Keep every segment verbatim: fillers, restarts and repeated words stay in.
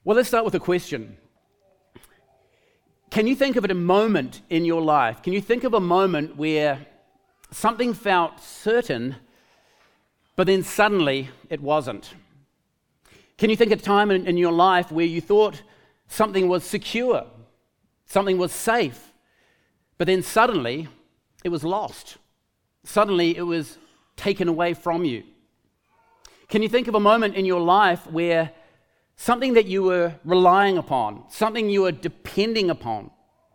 Well, let's start with a question. Can you think of a moment in your life? Can you think of a moment where something felt certain, but then suddenly it wasn't? Can you think of a time in, in your life where you thought something was secure, something was safe, but then suddenly it was lost? Suddenly it was taken away from you? Can you think of a moment in your life where something that you were relying upon, something you were depending upon,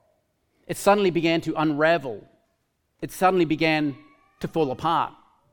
it suddenly began to unravel? It suddenly began to fall apart?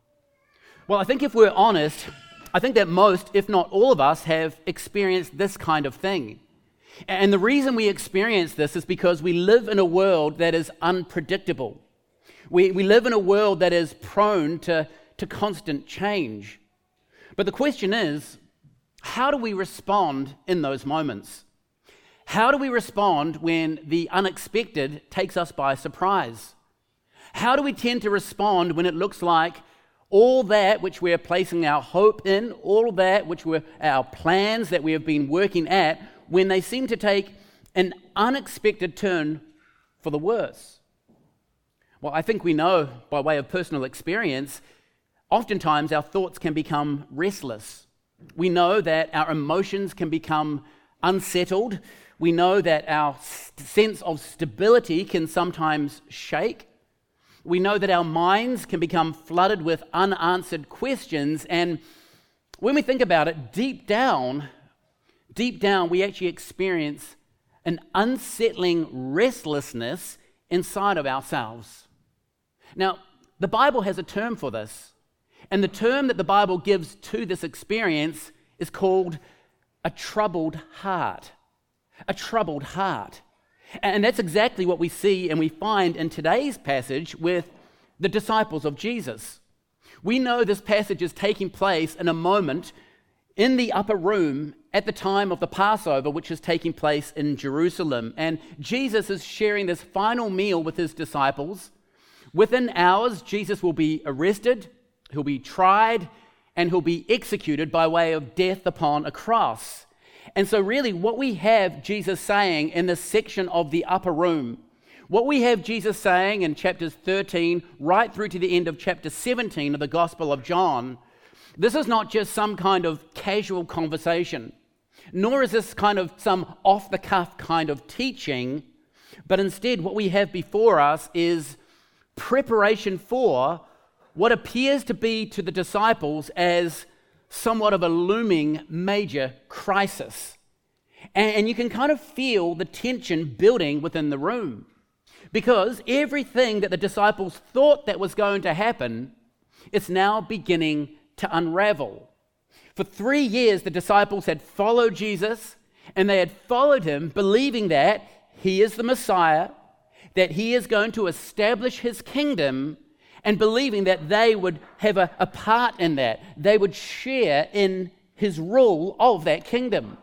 Well, I think if we're honest, I think that most, if not all of us, have experienced this kind of thing. And the reason we experience this is because we live in a world that is unpredictable. We, we live in a world that is prone to, to constant change. But the question is, how do we respond in those moments? How do we respond when the unexpected takes us by surprise? How do we tend to respond when it looks like all that which we're placing our hope in, all that which were our plans that we have been working at, when they seem to take an unexpected turn for the worse? Well, I think we know by way of personal experience, oftentimes our thoughts can become restless. We know that our emotions can become unsettled. We know that our st- sense of stability can sometimes shake. We know that our minds can become flooded with unanswered questions. And when we think about it, deep down, deep down, we actually experience an unsettling restlessness inside of ourselves. Now, the Bible has a term for this. And the term that the Bible gives to this experience is called a troubled heart. A troubled heart. And that's exactly what we see and we find in today's passage with the disciples of Jesus. We know this passage is taking place in a moment in the upper room at the time of the Passover, which is taking place in Jerusalem. And Jesus is sharing this final meal with his disciples. Within hours, Jesus will be arrested, he'll be tried, and he'll be executed by way of death upon a cross. And so really what we have Jesus saying in this section of the upper room, what we have Jesus saying in chapters thirteen right through to the end of chapter seventeen of the Gospel of John, this is not just some kind of casual conversation, nor is this kind of some off-the-cuff kind of teaching, but instead what we have before us is preparation for what appears to be to the disciples as somewhat of a looming major crisis. And, and you can kind of feel the tension building within the room, because everything that the disciples thought that was going to happen, it's now beginning to unravel. For three years, the disciples had followed Jesus, and they had followed him believing that he is the Messiah, that he is going to establish his kingdom, and believing that they would have a, a part in that. They would share in his rule of that kingdom.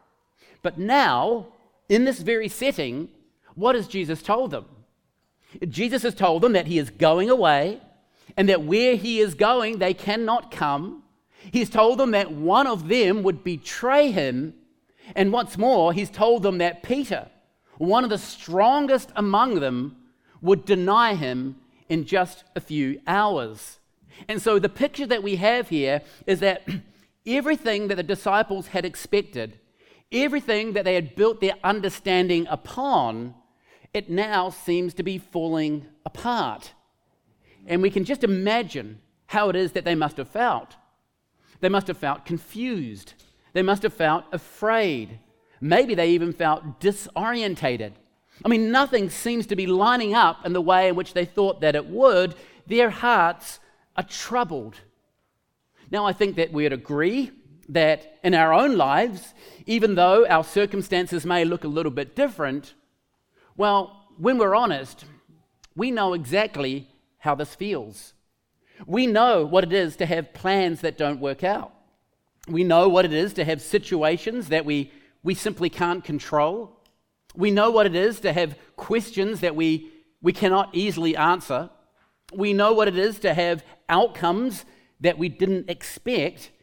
But now, in this very setting, what has Jesus told them? Jesus has told them that he is going away, and that where he is going, they cannot come. He's told them that one of them would betray him. And what's more, he's told them that Peter, one of the strongest among them, would deny him in just a few hours. And so the picture that we have here is that everything that the disciples had expected, everything that they had built their understanding upon, it now seems to be falling apart. And we can just imagine how it is that they must have felt. They must have felt confused. They must have felt afraid. Maybe they even felt disorientated. I mean, nothing seems to be lining up in the way in which they thought that it would. Their hearts are troubled. Now, I think that we'd agree that in our own lives, even though our circumstances may look a little bit different, well, when we're honest, we know exactly how this feels. We know what it is to have plans that don't work out. We know what it is to have situations that we, we simply can't control. We know what it is to have questions that we, we cannot easily answer. We know what it is to have outcomes that we didn't expect.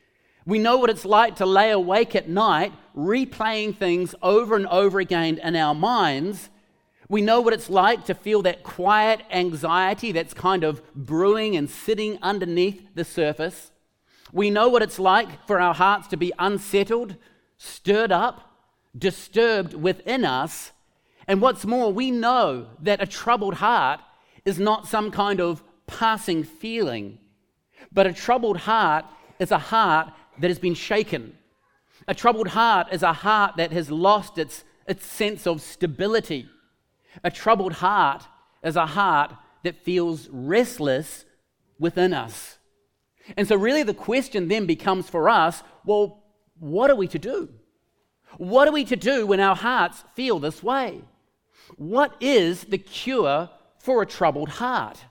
We know what it's like to lay awake at night, replaying things over and over again in our minds. We know what it's like to feel that quiet anxiety that's kind of brewing and sitting underneath the surface. We know what it's like for our hearts to be unsettled, stirred up, disturbed within us. And what's more, we know that a troubled heart is not some kind of passing feeling, but a troubled heart is a heart that has been shaken. A troubled heart is a heart that has lost its, its sense of stability. A troubled heart is a heart that feels restless within us. And so really the question then becomes for us, well, what are we to do? What are we to do when our hearts feel this way? What is the cure for a troubled heart?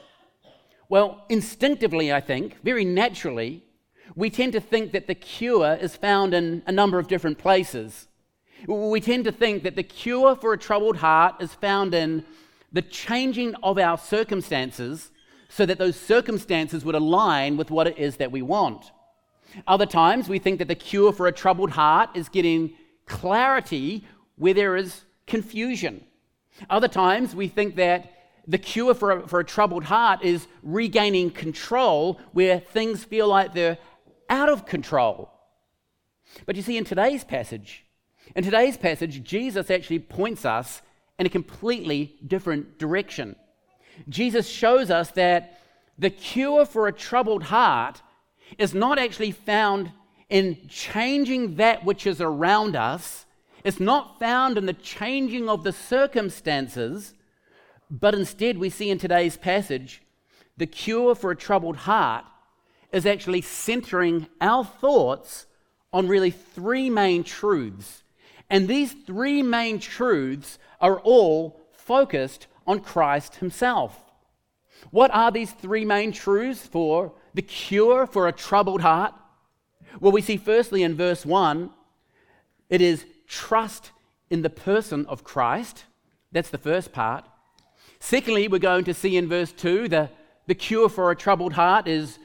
Well, instinctively, I think, very naturally, we tend to think that the cure is found in a number of different places. We tend to think that the cure for a troubled heart is found in the changing of our circumstances so that those circumstances would align with what it is that we want. Other times, we think that the cure for a troubled heart is getting clarity where there is confusion. Other times, we think that the cure for a, for a troubled heart is regaining control where things feel like they're out of control. But you see, in today's passage, in today's passage, Jesus actually points us in a completely different direction. Jesus shows us that the cure for a troubled heart is not actually found in changing that which is around us. It's not found in the changing of the circumstances, but instead we see in today's passage, the cure for a troubled heart is actually centering our thoughts on really three main truths. And these three main truths are all focused on Christ himself. What are these three main truths for the cure for a troubled heart? Well, we see firstly in verse one, it is trust in the person of Christ. That's the first part. Secondly, we're going to see in verse two, the, the cure for a troubled heart is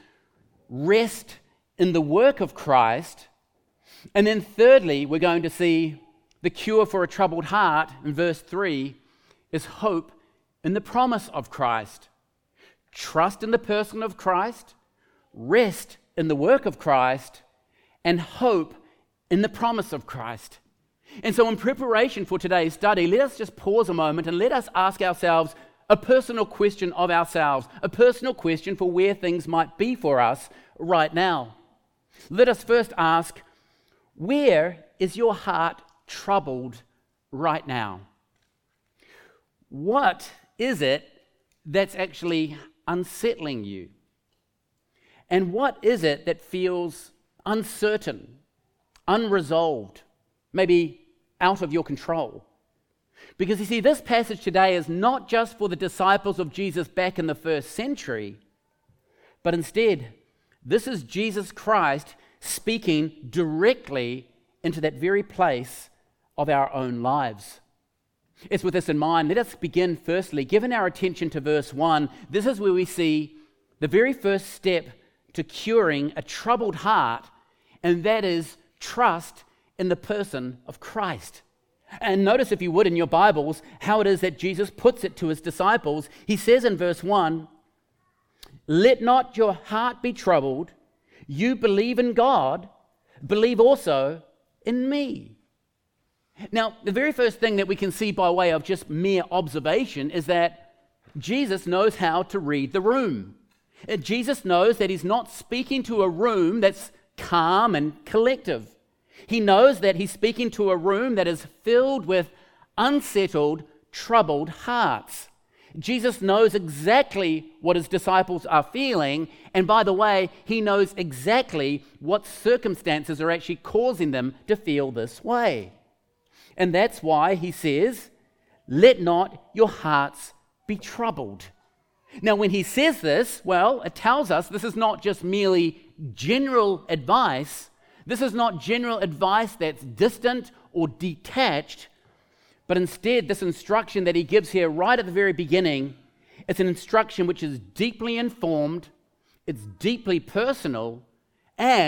rest in the work of Christ. And then thirdly, we're going to see the cure for a troubled heart in verse three is hope in the promise of Christ. Trust in the person of Christ, rest in the work of Christ, and hope in the promise of Christ. And so in preparation for today's study, let us just pause a moment and let us ask ourselves a personal question of ourselves, a personal question for where things might be for us right now. Let us first ask, where is your heart troubled right now? What is it that's actually unsettling you? And what is it that feels uncertain, unresolved, maybe out of your control? Because you see, this passage today is not just for the disciples of Jesus back in the first century, but instead, this is Jesus Christ speaking directly into that very place of our own lives. It's with this in mind, let us begin firstly, given our attention to verse one, this is where we see the very first step to curing a troubled heart, and that is trust in the person of Christ. And notice, if you would, in your Bibles, how it is that Jesus puts it to his disciples. He says in verse one, "Let not your heart be troubled. You believe in God, believe also in me." Now, the very first thing that we can see by way of just mere observation is that Jesus knows how to read the room. Jesus knows that he's not speaking to a room that's calm and collective. He knows that he's speaking to a room that is filled with unsettled, troubled hearts. Jesus knows exactly what his disciples are feeling, and by the way, he knows exactly what circumstances are actually causing them to feel this way. And that's why he says, "Let not your hearts be troubled." Now, when he says this, well, it tells us this is not just merely general advice. This is not general advice that's distant or detached, but instead this instruction that he gives here right at the very beginning, it's an instruction which is deeply informed, it's deeply personal, and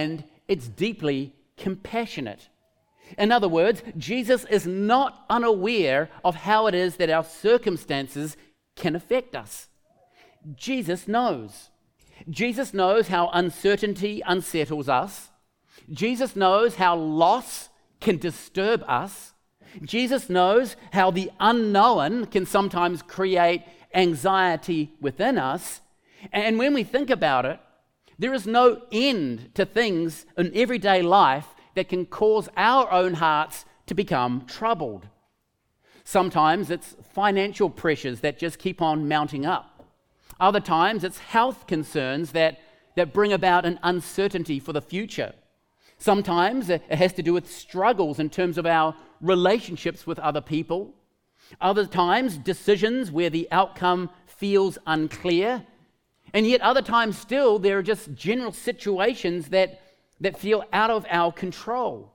it's deeply compassionate. In other words, Jesus is not unaware of how it is that our circumstances can affect us. Jesus knows. Jesus knows how uncertainty unsettles us. Jesus knows how loss can disturb us. Jesus knows how the unknown can sometimes create anxiety within us. And when we think about it, there is no end to things in everyday life that can cause our own hearts to become troubled. Sometimes it's financial pressures that just keep on mounting up. Other times it's health concerns that, that bring about an uncertainty for the future. Sometimes it has to do with struggles in terms of our relationships with other people. Other times, decisions where the outcome feels unclear. And yet other times still, there are just general situations that, that feel out of our control.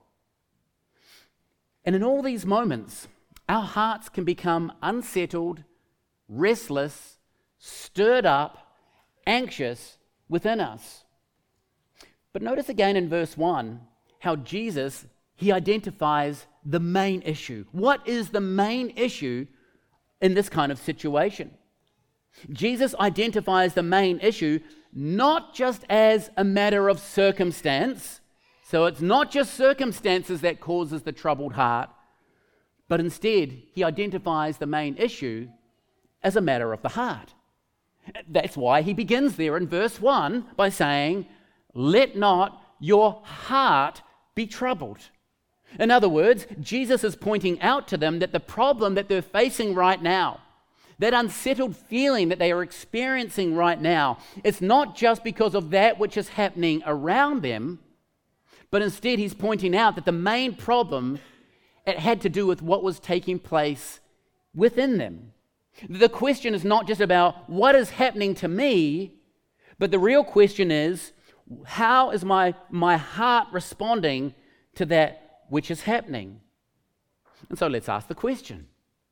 And in all these moments, our hearts can become unsettled, restless, stirred up, anxious within us. But notice again in verse one how Jesus, he identifies the main issue. What is the main issue in this kind of situation? Jesus identifies the main issue not just as a matter of circumstance, so it's not just circumstances that causes the troubled heart, but instead he identifies the main issue as a matter of the heart. That's why he begins there in verse one by saying, "Let not your heart be troubled." In other words, Jesus is pointing out to them that the problem that they're facing right now, that unsettled feeling that they are experiencing right now, it's not just because of that which is happening around them, but instead he's pointing out that the main problem, it had to do with what was taking place within them. The question is not just about what is happening to me, but the real question is, how is my, my heart responding to that which is happening? And so let's ask the question.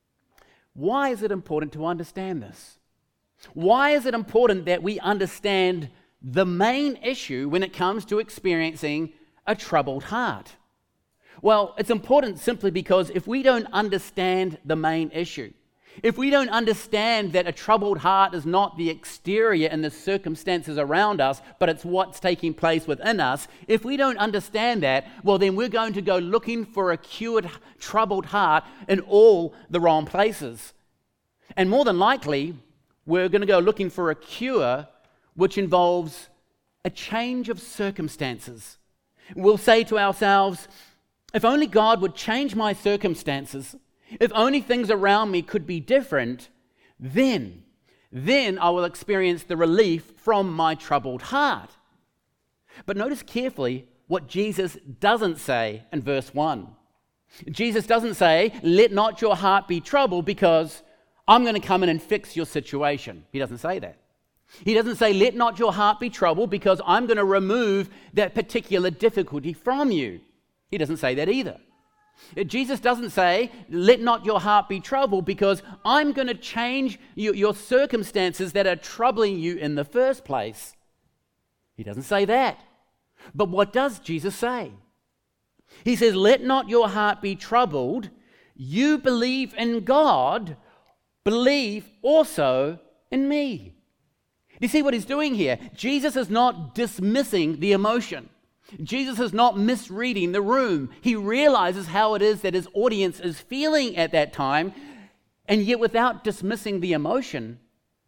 Why is it important to understand this? Why is it important that we understand the main issue when it comes to experiencing a troubled heart? Well, it's important simply because if we don't understand the main issue, if we don't understand that a troubled heart is not the exterior and the circumstances around us, but it's what's taking place within us, if we don't understand that, well, then we're going to go looking for a cured, troubled heart in all the wrong places. And more than likely, we're going to go looking for a cure which involves a change of circumstances. We'll say to ourselves, if only God would change my circumstances, if only things around me could be different, then, then I will experience the relief from my troubled heart. But notice carefully what Jesus doesn't say in verse one. Jesus doesn't say, "Let not your heart be troubled because I'm going to come in and fix your situation." He doesn't say that. He doesn't say, "Let not your heart be troubled because I'm going to remove that particular difficulty from you." He doesn't say that either. Jesus doesn't say, "Let not your heart be troubled because I'm going to change your, your circumstances that are troubling you in the first place." He doesn't say that. But what does Jesus say? He says, "Let not your heart be troubled. You believe in God, believe also in me." You see what he's doing here? Jesus is not dismissing the emotion. Jesus is not misreading the room. He realizes how it is that his audience is feeling at that time, and yet without dismissing the emotion,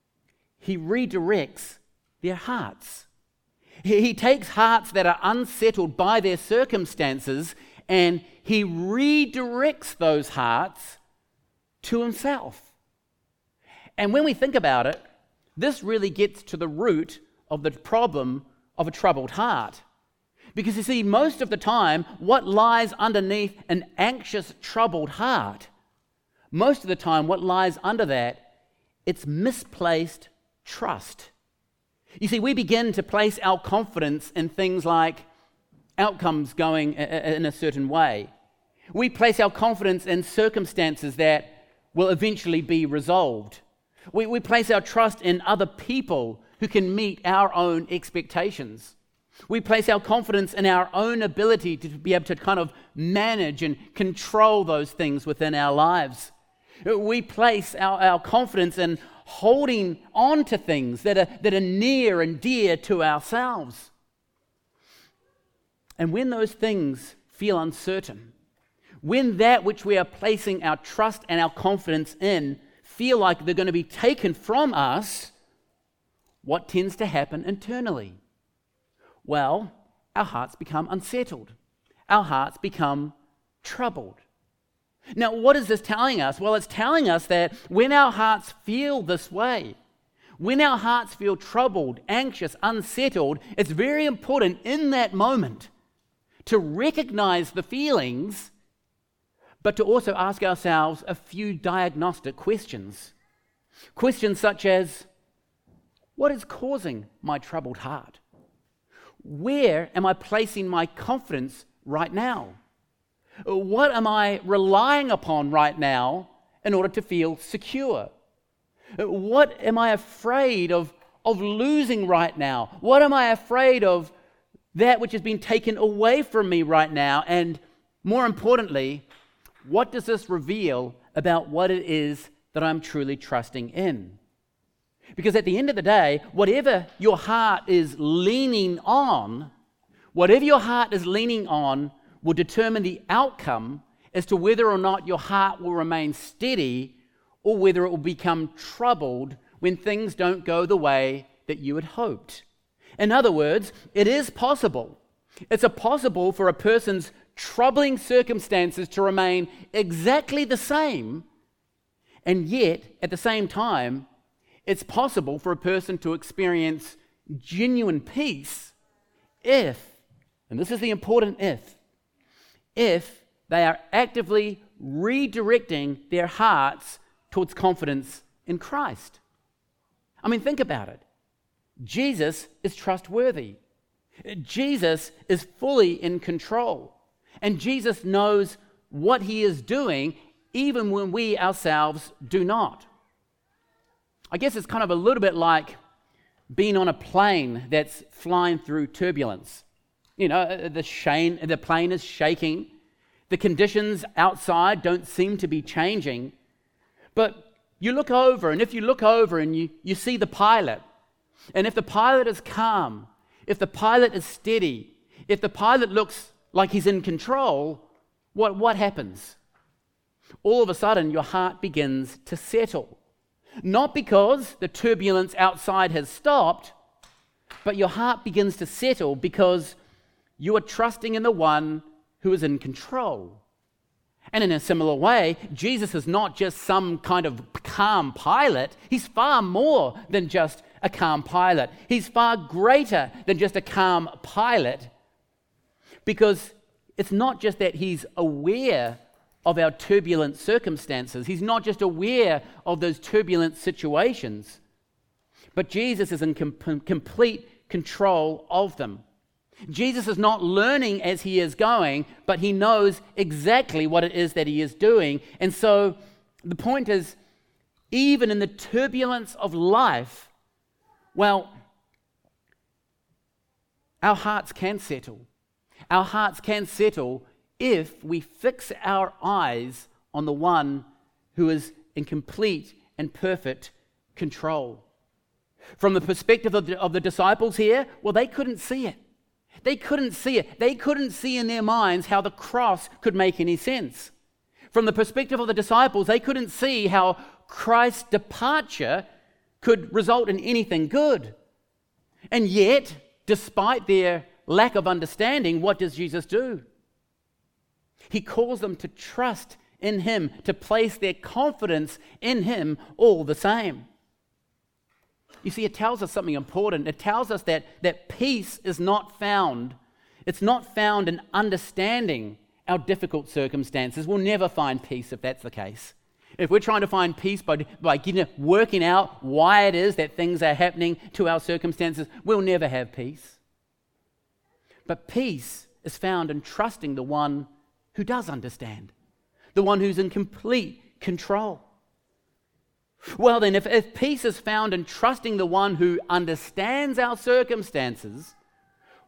he redirects their hearts. He, he takes hearts that are unsettled by their circumstances, and he redirects those hearts to himself. And when we think about it, this really gets to the root of the problem of a troubled heart. Because you see, most of the time, what lies underneath an anxious, troubled heart, most of the time what lies under that, it's misplaced trust. You see, we begin to place our confidence in things like outcomes going in a certain way. We place our confidence in circumstances that will eventually be resolved. We, we place our trust in other people who can meet our own expectations. We place our confidence in our own ability to be able to kind of manage and control those things within our lives. We place our, our confidence in holding on to things that are, that are near and dear to ourselves. And when those things feel uncertain, when that which we are placing our trust and our confidence in feel like they're going to be taken from us, what tends to happen internally? Well, our hearts become unsettled. Our hearts become troubled. Now, what is this telling us? Well, it's telling us that when our hearts feel this way, when our hearts feel troubled, anxious, unsettled, it's very important in that moment to recognize the feelings, but to also ask ourselves a few diagnostic questions. Questions such as, what is causing my troubled heart? Where am I placing my confidence right now? What am I relying upon right now in order to feel secure? What am I afraid of, of losing right now? What am I afraid of that which has been taken away from me right now? And more importantly, what does this reveal about what it is that I'm truly trusting in? Because at the end of the day, whatever your heart is leaning on, whatever your heart is leaning on will determine the outcome as to whether or not your heart will remain steady or whether it will become troubled when things don't go the way that you had hoped. In other words, it is possible. It's a possible for a person's troubling circumstances to remain exactly the same, and yet, at the same time, it's possible for a person to experience genuine peace if, and this is the important if, if they are actively redirecting their hearts towards confidence in Christ. I mean, think about it. Jesus is trustworthy. Jesus is fully in control. And Jesus knows what he is doing even when we ourselves do not. I guess it's kind of a little bit like being on a plane that's flying through turbulence. You know, the, shane, the plane is shaking. The conditions outside don't seem to be changing. But you look over, and if you look over and you, you see the pilot, and if the pilot is calm, if the pilot is steady, if the pilot looks like he's in control, what, what happens? All of a sudden, your heart begins to settle. Not because the turbulence outside has stopped, but your heart begins to settle because you are trusting in the one who is in control. And in a similar way, Jesus is not just some kind of calm pilot. He's far more than just a calm pilot. He's far greater than just a calm pilot, because it's not just that he's aware of our turbulent circumstances. He's not just aware of those turbulent situations, but Jesus is in com- complete control of them. Jesus is not learning as he is going, but he knows exactly what it is that he is doing. And so the point is, even in the turbulence of life, well, our hearts can settle. Our hearts can settle if we fix our eyes on the one who is in complete and perfect control. From the perspective of the, of the disciples here, well, they couldn't see it. They couldn't see it. They couldn't see in their minds how the cross could make any sense. From the perspective of the disciples, they couldn't see how Christ's departure could result in anything good. And yet, despite their lack of understanding, what does Jesus do? He calls them to trust in him, to place their confidence in him all the same. You see, it tells us something important. It tells us that, that peace is not found. It's not found in understanding our difficult circumstances. We'll never find peace if that's the case. If we're trying to find peace by, by getting, working out why it is that things are happening to our circumstances, we'll never have peace. But peace is found in trusting the one who does understand, the one who's in complete control. Well then, if, if peace is found in trusting the one who understands our circumstances,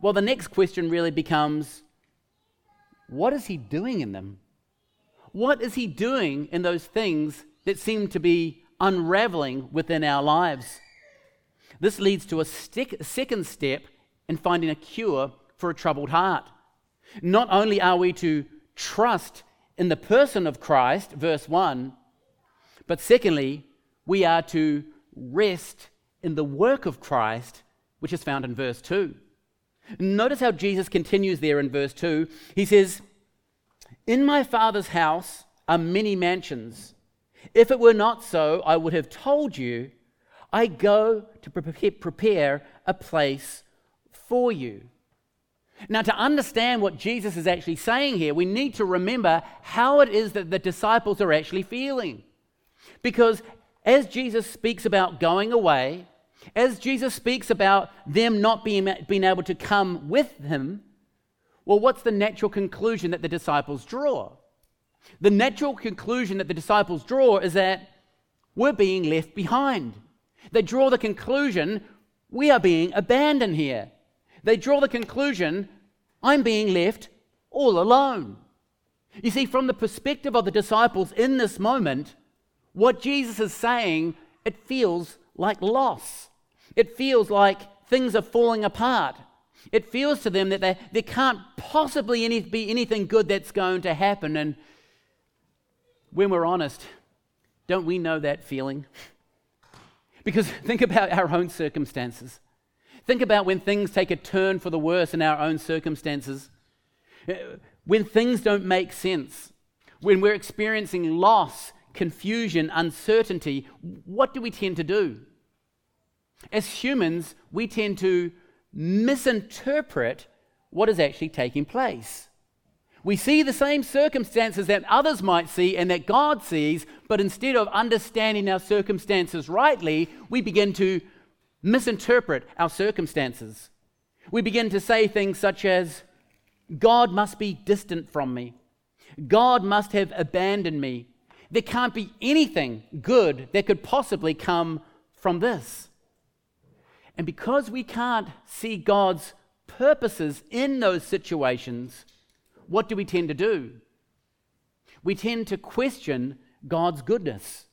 well, the next question really becomes, what is he doing in them? What is he doing in those things that seem to be unraveling within our lives? This leads to a stick, second step in finding a cure for a troubled heart. Not only are we to trust in the person of Christ, verse one, but secondly, we are to rest in the work of Christ, which is found in verse two. Notice how Jesus continues there in verse two. He says, "In my Father's house are many mansions. If it were not so, I would have told you, I go to prepare a place for you." Now, to understand what Jesus is actually saying here, we need to remember how it is that the disciples are actually feeling. Because as Jesus speaks about going away, as Jesus speaks about them not being, being able to come with him, well, what's the natural conclusion that the disciples draw? The natural conclusion that the disciples draw is that we're being left behind. They draw the conclusion, we are being abandoned here. They draw the conclusion, I'm being left all alone. You see, from the perspective of the disciples in this moment, what Jesus is saying, it feels like loss. It feels like things are falling apart. It feels to them that there, there can't possibly any, be anything good that's going to happen. And when we're honest, don't we know that feeling? Because think about our own circumstances. Think about when things take a turn for the worse in our own circumstances. When things don't make sense. When we're experiencing loss, confusion, uncertainty, what do we tend to do? As humans, we tend to misinterpret what is actually taking place. We see the same circumstances that others might see and that God sees, but instead of understanding our circumstances rightly, we begin to misinterpret our circumstances. We begin to say things such as, God must be distant from me. God must have abandoned me. There can't be anything good that could possibly come from this. And because we can't see God's purposes in those situations, what do we tend to do? We tend to question God's goodness.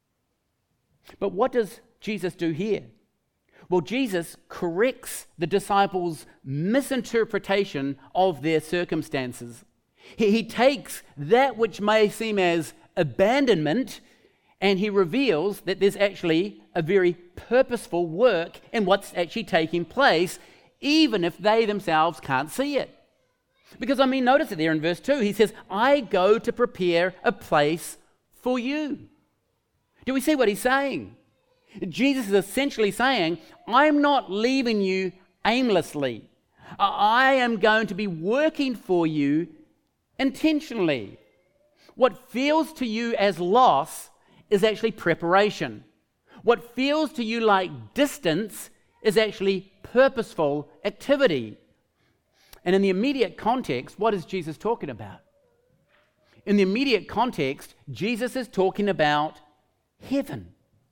But what does Jesus do here? Well, Jesus corrects the disciples' misinterpretation of their circumstances. He, he takes that which may seem as abandonment and he reveals that there's actually a very purposeful work in what's actually taking place, even if they themselves can't see it. Because, I mean, notice it there in verse two. He says, I go to prepare a place for you. Do we see what he's saying? Jesus is essentially saying, I'm not leaving you aimlessly. I am going to be working for you intentionally. What feels to you as loss is actually preparation. What feels to you like distance is actually purposeful activity. And in the immediate context, what is Jesus talking about? In the immediate context, Jesus is talking about heaven.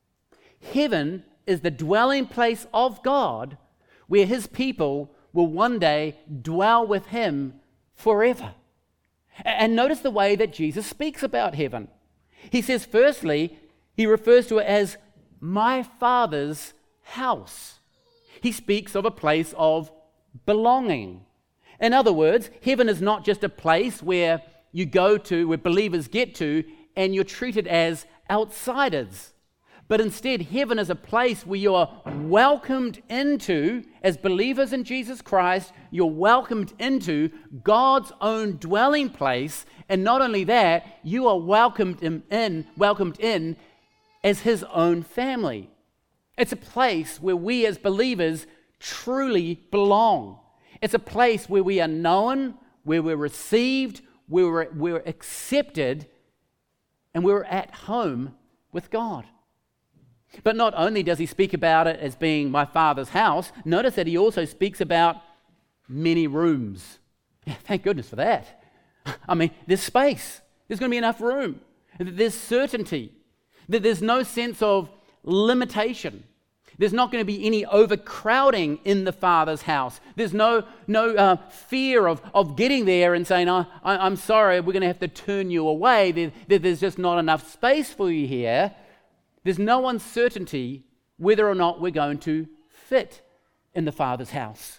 Heaven is the dwelling place of God where his people will one day dwell with him forever. And notice the way that Jesus speaks about heaven. He says, firstly, he refers to it as my Father's house. He speaks of a place of belonging. In other words, heaven is not just a place where you go to, where believers get to, and you're treated as outsiders. But instead, heaven is a place where you are welcomed into, as believers in Jesus Christ, you're welcomed into God's own dwelling place. And not only that, you are welcomed in, welcomed in as his own family. It's a place where we as believers truly belong. It's a place where we are known, where we're received, where we're, we're accepted, and we're at home with God. But not only does he speak about it as being my Father's house, notice that he also speaks about many rooms. Yeah, thank goodness for that. I mean, there's space. There's going to be enough room. There's certainty. There's no sense of limitation. There's not going to be any overcrowding in the Father's house. There's no, no uh, fear of, of getting there and saying, oh, I, I'm sorry, we're going to have to turn you away. There, there, there's just not enough space for you here. There's no uncertainty whether or not we're going to fit in the Father's house.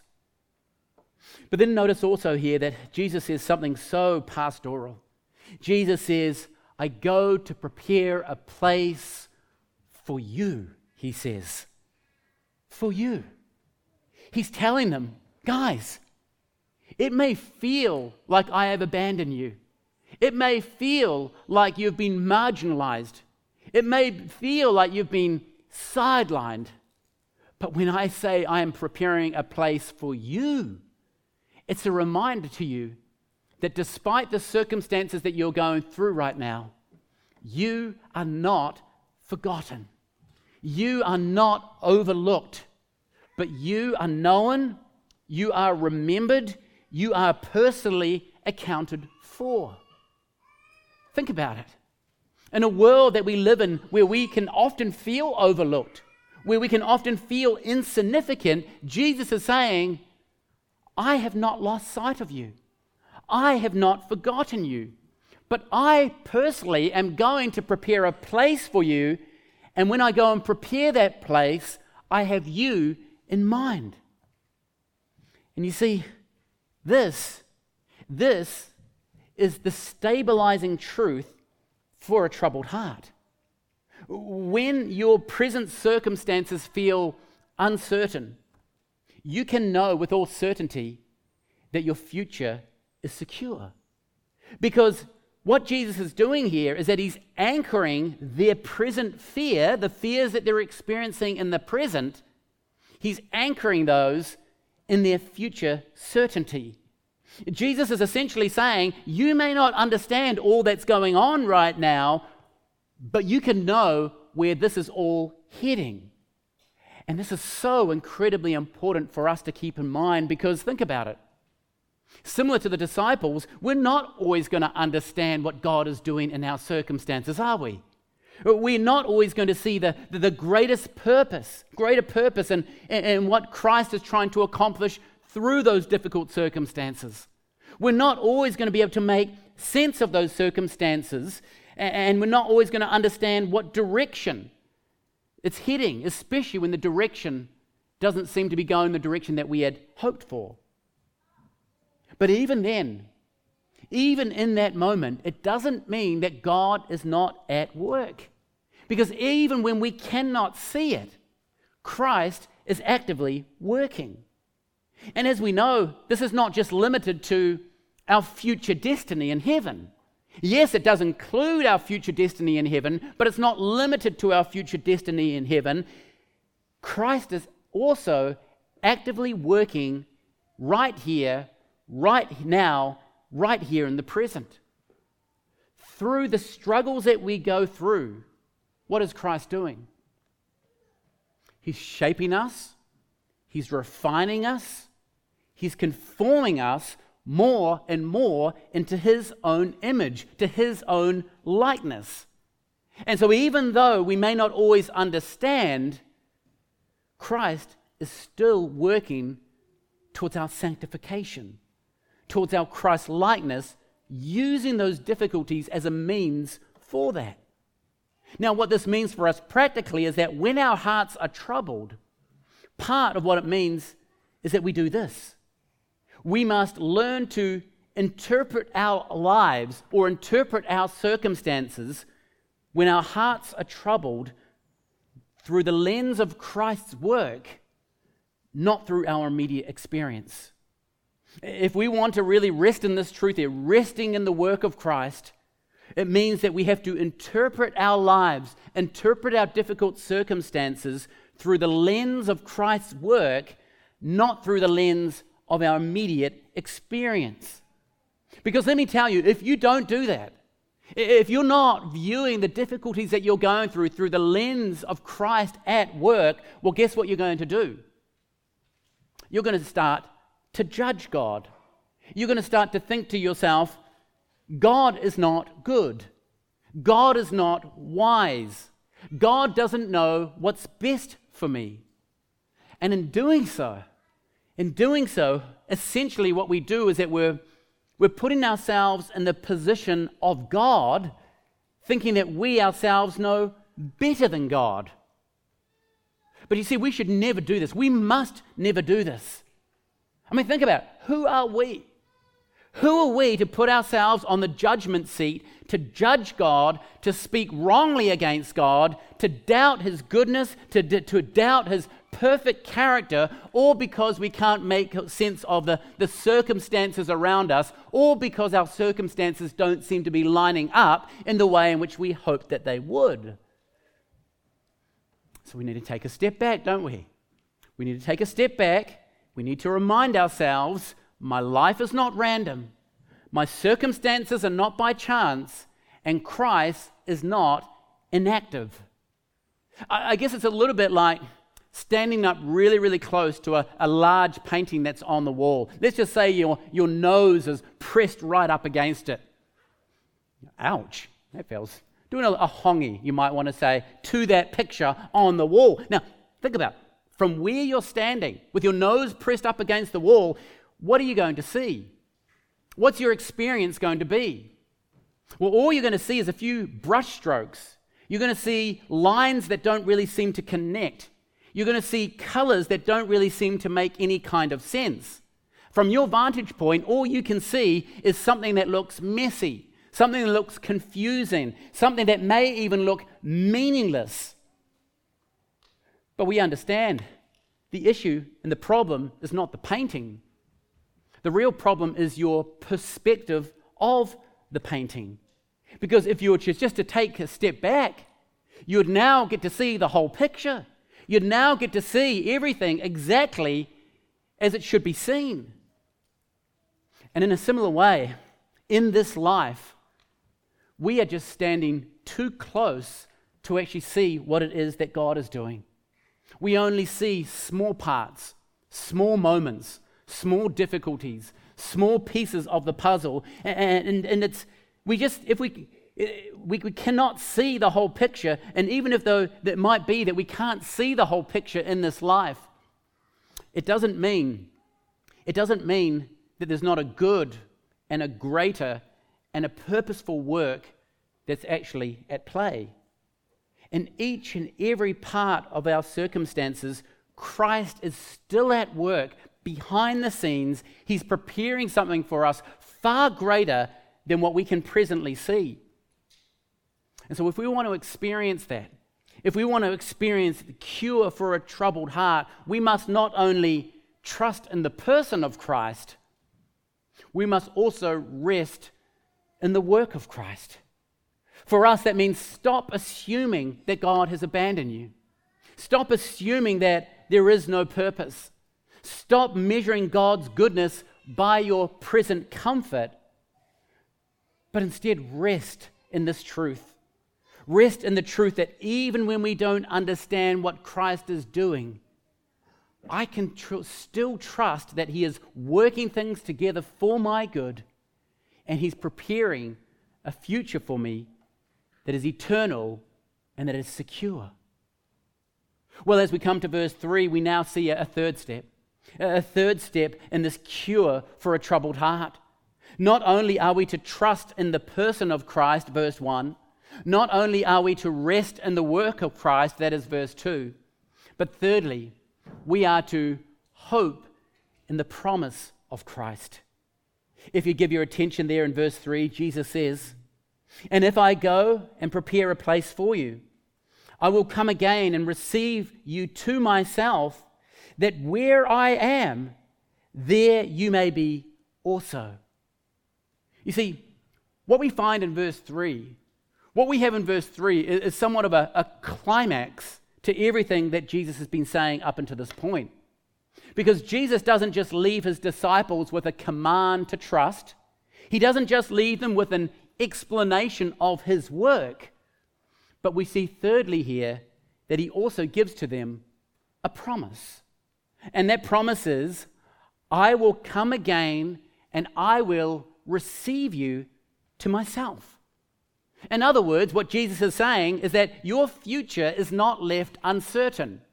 But then notice also here that Jesus says something so pastoral. Jesus says, I go to prepare a place for you, he says. For you. He's telling them, guys, it may feel like I have abandoned you. It may feel like you've been marginalized. It may feel like you've been sidelined. But when I say I am preparing a place for you, it's a reminder to you that despite the circumstances that you're going through right now, you are not forgotten. You are not overlooked, but you are known, you are remembered, you are personally accounted for. Think about it. In a world that we live in where we can often feel overlooked, where we can often feel insignificant, Jesus is saying, I have not lost sight of you. I have not forgotten you. But I personally am going to prepare a place for you. And when I go and prepare that place, I have you in mind. And you see, this, this is the stabilizing truth for a troubled heart. When your present circumstances feel uncertain, you can know with all certainty that your future is secure. Because what Jesus is doing here is that he's anchoring their present fear, the fears that they're experiencing in the present, he's anchoring those in their future certainty. Jesus is essentially saying, you may not understand all that's going on right now, but you can know where this is all heading. And this is so incredibly important for us to keep in mind because think about it. Similar to the disciples, we're not always going to understand what God is doing in our circumstances, are we? We're not always going to see the, the, the greatest purpose, greater purpose in, in, in what Christ is trying to accomplish through those difficult circumstances. We're not always going to be able to make sense of those circumstances, and, and we're not always going to understand what direction it's heading, especially when the direction doesn't seem to be going the direction that we had hoped for. But even then, even in that moment, it doesn't mean that God is not at work. Because even when we cannot see it, Christ is actively working. And as we know, this is not just limited to our future destiny in heaven. Yes, it does include our future destiny in heaven, but it's not limited to our future destiny in heaven. Christ is also actively working right here, right now, right here in the present. Through the struggles that we go through, what is Christ doing? He's shaping us, he's refining us, he's conforming us more and more into his own image, to his own likeness. And so even though we may not always understand, Christ is still working towards our sanctification, towards our Christ-likeness, using those difficulties as a means for that. Now, what this means for us practically is that when our hearts are troubled, part of what it means is that we do this. We must learn to interpret our lives or interpret our circumstances when our hearts are troubled through the lens of Christ's work, not through our immediate experience. If we want to really rest in this truth here, resting in the work of Christ, it means that we have to interpret our lives, interpret our difficult circumstances through the lens of Christ's work, not through the lens of our immediate experience. Because let me tell you, if you don't do that, if you're not viewing the difficulties that you're going through through the lens of Christ at work, well, guess what you're going to do? You're going to start to judge God. You're going to start to think to yourself, God is not good. God is not wise. God doesn't know what's best for me. And in doing so, in doing so, essentially what we do is that we're, we're putting ourselves in the position of God, thinking that we ourselves know better than God. But you see, we should never do this. We must never do this. I mean, think about it. Who are we? Who are we to put ourselves on the judgment seat, to judge God, to speak wrongly against God, to doubt His goodness, to, to doubt His perfect character, all because we can't make sense of the, the circumstances around us, or because our circumstances don't seem to be lining up in the way in which we hoped that they would? So we need to take a step back, don't we? We need to take a step back. We need to remind ourselves, my life is not random. My circumstances are not by chance, and Christ is not inactive. I, I guess it's a little bit like standing up really, really close to a, a large painting that's on the wall. Let's just say your, your nose is pressed right up against it. Ouch, that feels... Doing a, a hongy, you might want to say, to that picture on the wall. Now, think about it. From where you're standing, with your nose pressed up against the wall, what are you going to see? What's your experience going to be? Well, all you're going to see is a few brush strokes. You're going to see lines that don't really seem to connect. You're going to see colors that don't really seem to make any kind of sense. From your vantage point, all you can see is something that looks messy, something that looks confusing, something that may even look meaningless. But we understand the issue and the problem is not the painting. The real problem is your perspective of the painting. Because if you were just to take a step back, you would now get to see the whole picture. You'd now get to see everything exactly as it should be seen. And in a similar way, in this life, we are just standing too close to actually see what it is that God is doing. We only see small parts, small moments, small difficulties, small pieces of the puzzle, and, and, and it's we just if we, we we cannot see the whole picture. And even if though it might be that we can't see the whole picture in this life, it doesn't mean it doesn't mean that there's not a good and a greater and a purposeful work that's actually at play. In each and every part of our circumstances, Christ is still at work behind the scenes. He's preparing something for us far greater than what we can presently see. And so if we want to experience that, if we want to experience the cure for a troubled heart, we must not only trust in the person of Christ, we must also rest in the work of Christ. For us, that means stop assuming that God has abandoned you. Stop assuming that there is no purpose. Stop measuring God's goodness by your present comfort, but instead rest in this truth. Rest in the truth that even when we don't understand what Christ is doing, I can tr- still trust that He is working things together for my good, and He's preparing a future for me that is eternal and that is secure. Well, as we come to verse three, we now see a third step. A third step in this cure for a troubled heart. Not only are we to trust in the person of Christ, verse one, not only are we to rest in the work of Christ, that is verse two, but thirdly, we are to hope in the promise of Christ. If you give your attention there in verse three, Jesus says, "And if I go and prepare a place for you, I will come again and receive you to myself, that where I am, there you may be also." You see, what we find in verse three, what we have in verse three is, is somewhat of a, a climax to everything that Jesus has been saying up until this point. Because Jesus doesn't just leave His disciples with a command to trust. He doesn't just leave them with an explanation of His work. But we see thirdly here that He also gives to them a promise. And that promise is, I will come again and I will receive you to myself. In other words, what Jesus is saying is that your future is not left uncertain.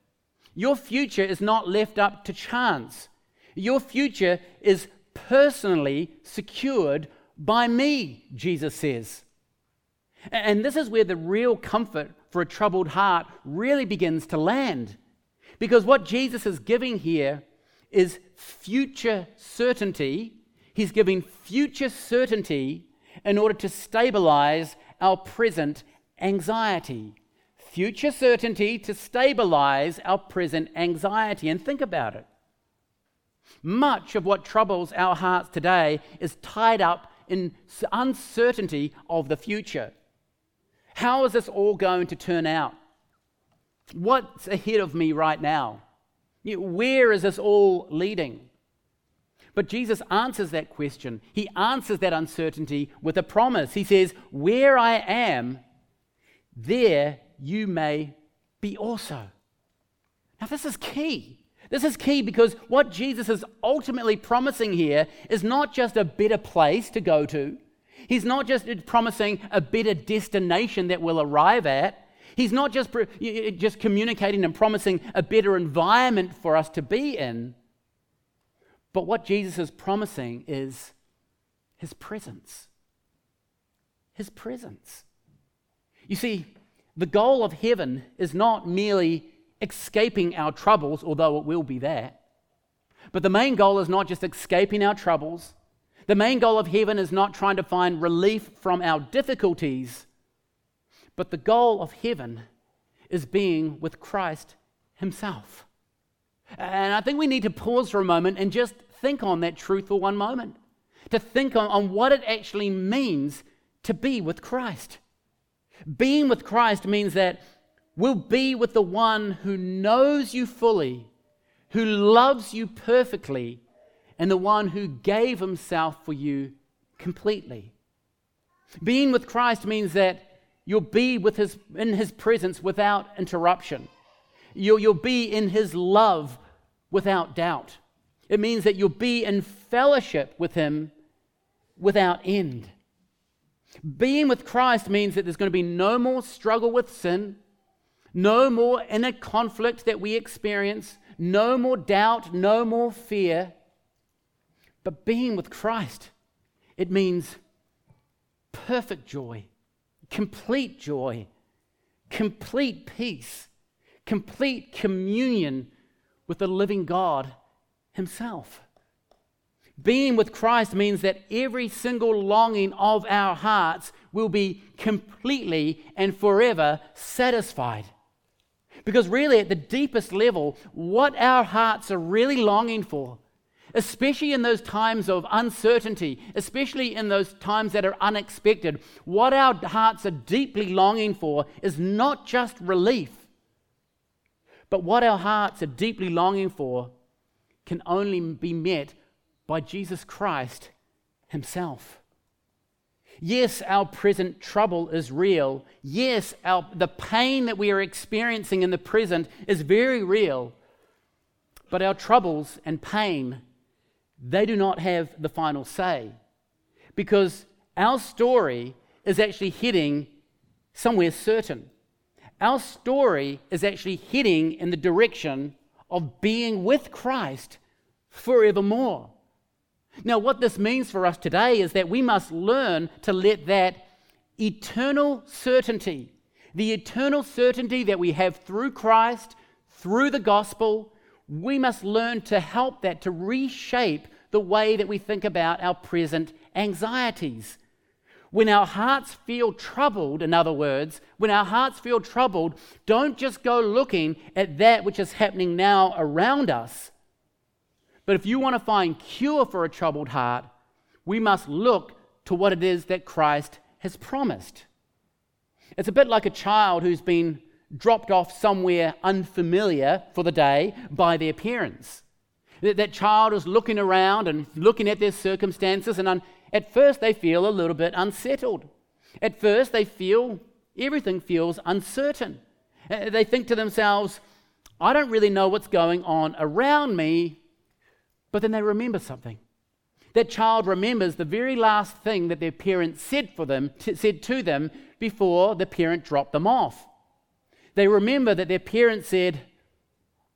Your future is not left up to chance. Your future is personally secured by me, Jesus says. And this is where the real comfort for a troubled heart really begins to land. Because what Jesus is giving here is future certainty. He's giving future certainty in order to stabilize our present anxiety. Future certainty to stabilize our present anxiety. And think about it. Much of what troubles our hearts today is tied up in uncertainty of the future. How is this all going to turn out? What's ahead of me right now? Where is this all leading? But Jesus answers that question. He answers that uncertainty with a promise. He says, where I am, there you may be also. Now this is key. This is key because what Jesus is ultimately promising here is not just a better place to go to. He's not just promising a better destination that we'll arrive at. He's not just, just communicating and promising a better environment for us to be in. But what Jesus is promising is his presence. His presence. You see, the goal of heaven is not merely escaping our troubles, although it will be that. But the main goal is not just escaping our troubles. The main goal of heaven is not trying to find relief from our difficulties. But the goal of heaven is being with Christ himself. And I think we need to pause for a moment and just think on that truth for one moment. To think on, on what it actually means to be with Christ. Being with Christ means that we'll be with the one who knows you fully, who loves you perfectly, and the one who gave himself for you completely. Being with Christ means that you'll be with his, in his presence without interruption. You'll, you'll be in his love without doubt. It means that you'll be in fellowship with him without end. Being with Christ means that there's going to be no more struggle with sin, no more inner conflict that we experience, no more doubt, no more fear. But being with Christ, it means perfect joy, complete joy, complete peace, complete communion with the living God himself. Being with Christ means that every single longing of our hearts will be completely and forever satisfied. Because really, at the deepest level, what our hearts are really longing for, especially in those times of uncertainty, especially in those times that are unexpected, what our hearts are deeply longing for is not just relief, but what our hearts are deeply longing for can only be met by Jesus Christ himself. Yes, our present trouble is real. Yes, our, the pain that we are experiencing in the present is very real. But our troubles and pain, they do not have the final say. Because our story is actually heading somewhere certain. Our story is heading heading in the direction of being with Christ forevermore. Now, what this means for us today is that we must learn to let that eternal certainty, the eternal certainty that we have through Christ, through the gospel, we must learn to help that to reshape the way that we think about our present anxieties. When our hearts feel troubled, in other words, when our hearts feel troubled, don't just go looking at that which is happening now around us. But if you want to find cure for a troubled heart, we must look to what it is that Christ has promised. It's a bit like a child who's been dropped off somewhere unfamiliar for the day by their parents. That, that child is looking around and looking at their circumstances, and un- at first they feel a little bit unsettled. At first they feel, everything feels uncertain. Uh, they think to themselves, I don't really know what's going on around me. But then they remember something. That child remembers the very last thing that their parent said for them, t- said to them before the parent dropped them off. They remember that their parent said,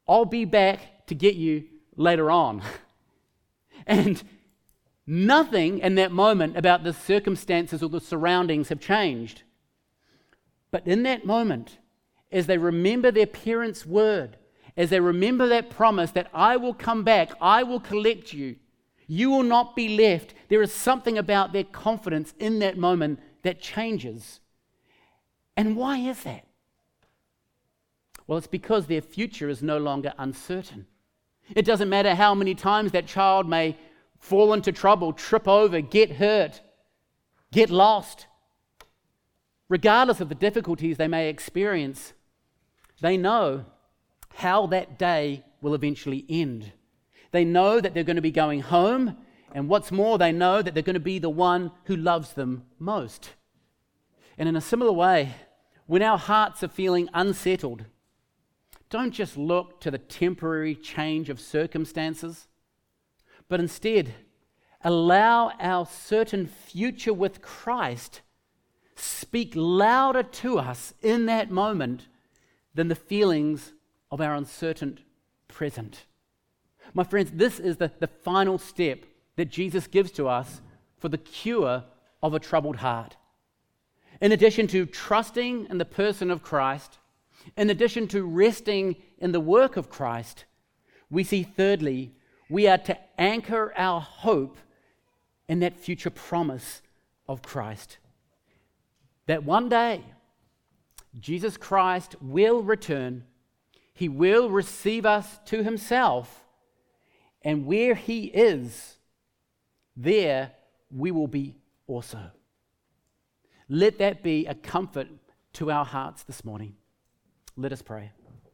I'll be back to get you later on. And nothing in that moment about the circumstances or the surroundings have changed. But in that moment, as they remember their parents' word, as they remember that promise that I will come back, I will collect you, you will not be left, there is something about their confidence in that moment that changes. And why is that? Well, it's because their future is no longer uncertain. It doesn't matter how many times that child may fall into trouble, trip over, get hurt, get lost. Regardless of the difficulties they may experience, they know how that day will eventually end. They know that they're going to be going home, and what's more, they know that they're going to be the one who loves them most. And in a similar way, when our hearts are feeling unsettled, don't just look to the temporary change of circumstances, but instead allow our certain future with Christ speak louder to us in that moment than the feelings of our uncertain present. My friends, this is the, the final step that Jesus gives to us for the cure of a troubled heart. In addition to trusting in the person of Christ, in addition to resting in the work of Christ, we see thirdly, we are to anchor our hope in that future promise of Christ. That one day, Jesus Christ will return, He will receive us to Himself, and where He is, there we will be also. Let that be a comfort to our hearts this morning. Let us pray.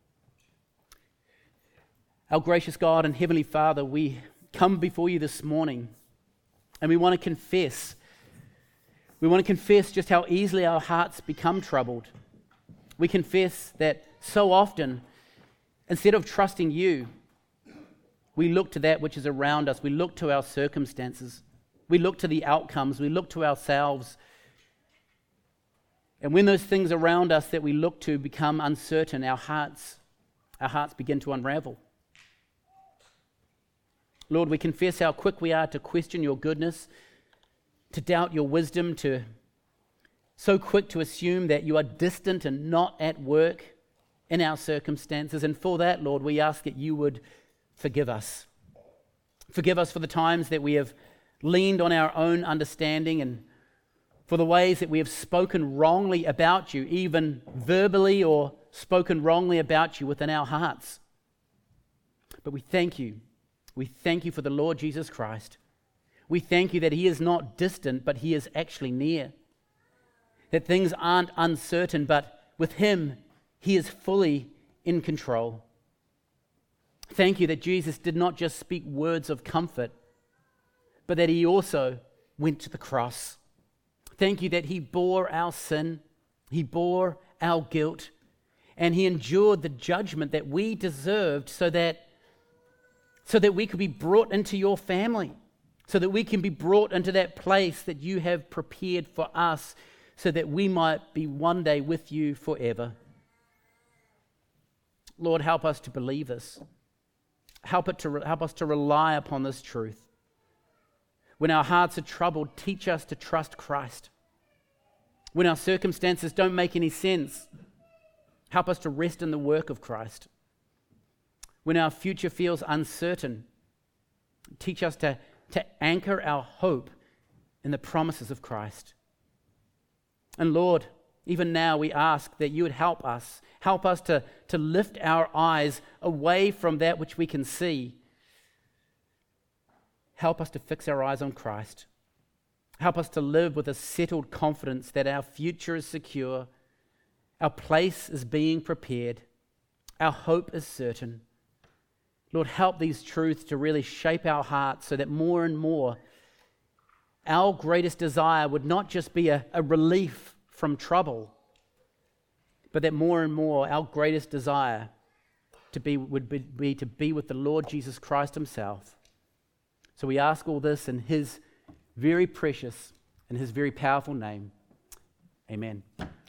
Our gracious God and Heavenly Father, we come before you this morning and we want to confess. We want to confess just how easily our hearts become troubled. We confess that so often, instead of trusting you, we look to that which is around us. We look to our circumstances. We look to the outcomes. We look to ourselves. And when those things around us that we look to become uncertain, our hearts, our hearts begin to unravel. Lord, we confess how quick we are to question your goodness, to doubt your wisdom, to so quick to assume that you are distant and not at work in our circumstances. And for that, Lord, we ask that you would forgive us. Forgive us for the times that we have leaned on our own understanding and for the ways that we have spoken wrongly about you, even verbally or spoken wrongly about you within our hearts. But we thank you. We thank you for the Lord Jesus Christ. We thank you that He is not distant, but He is actually near. That things aren't uncertain, but with Him, He is fully in control. Thank you that Jesus did not just speak words of comfort, but that He also went to the cross. Thank you that He bore our sin, He bore our guilt, and He endured the judgment that we deserved so that, so that we could be brought into your family, so that we can be brought into that place that you have prepared for us, so that we might be one day with you forever. Lord, help us to believe this. Help it to help us to rely upon this truth. When our hearts are troubled, teach us to trust Christ. When our circumstances don't make any sense, help us to rest in the work of Christ. When our future feels uncertain, teach us to, to anchor our hope in the promises of Christ. And Lord, even now we ask that you would help us, help us to, to lift our eyes away from that which we can see. Help us to fix our eyes on Christ. Help us to live with a settled confidence that our future is secure, our place is being prepared, our hope is certain. Lord, help these truths to really shape our hearts so that more and more our greatest desire would not just be a, a relief from trouble, but that more and more our greatest desire to be would be, be to be with the Lord Jesus Christ Himself. So we ask all this in His very precious and His very powerful name. Amen.